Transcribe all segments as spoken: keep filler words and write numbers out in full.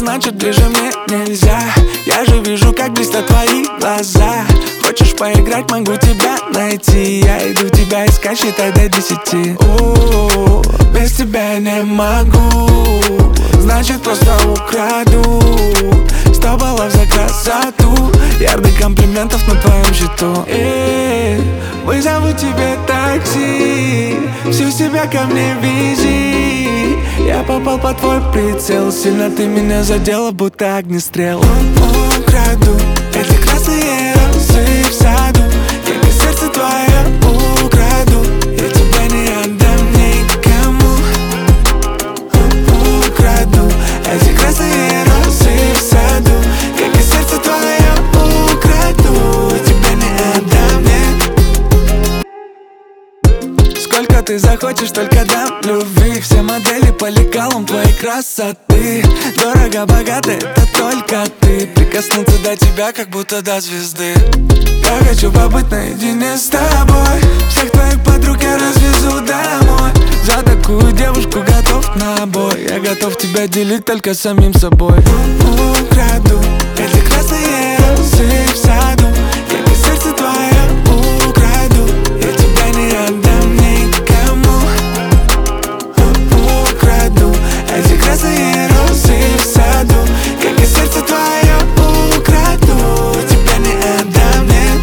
значит ближе мне нельзя. Я же вижу, как блестят твои глаза. Хочешь поиграть, могу тебя найти. Я иду тебя искать, считай до десяти. О, без тебя не могу, значит просто украду сто баллов за красоту, ярдых комплиментов на твоем счету. И вызову тебе такси, всю себя ко мне вези. Я попал под твой прицел, сильно ты меня задела, будто огнестрел. Украду эти красные розы в саду, как и сердце твое украду. Я тебя не отдам никому. Украду эти красные розы в саду, как и сердце твое украду. Я тебя не отдам, нет. Сколько ты захочешь, только дам любви. Все модели по лекалам твоей красоты. Дорого, богато, это только ты. Прикоснуться до тебя, как будто до звезды. Я хочу побыть наедине с тобой. Всех твоих подруг я развезу домой. За такую девушку готов на бой. Я готов тебя делить только с самим собой. Украду эти красные розы в саду, как и сердце твое украду. Я тебя не отдам никому. Украду эти красные розы в саду, как и сердце твое украду. Я тебя не отдам, нет.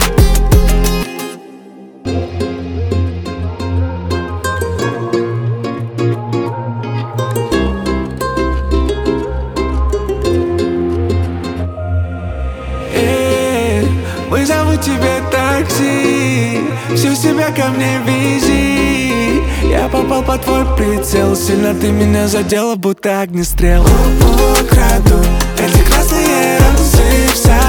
Вызову тебе такси, всю себя ко мне вези. Я попал под твой прицел, сильно ты меня задела, будто огнестрел. Украду эти красные розы в саду.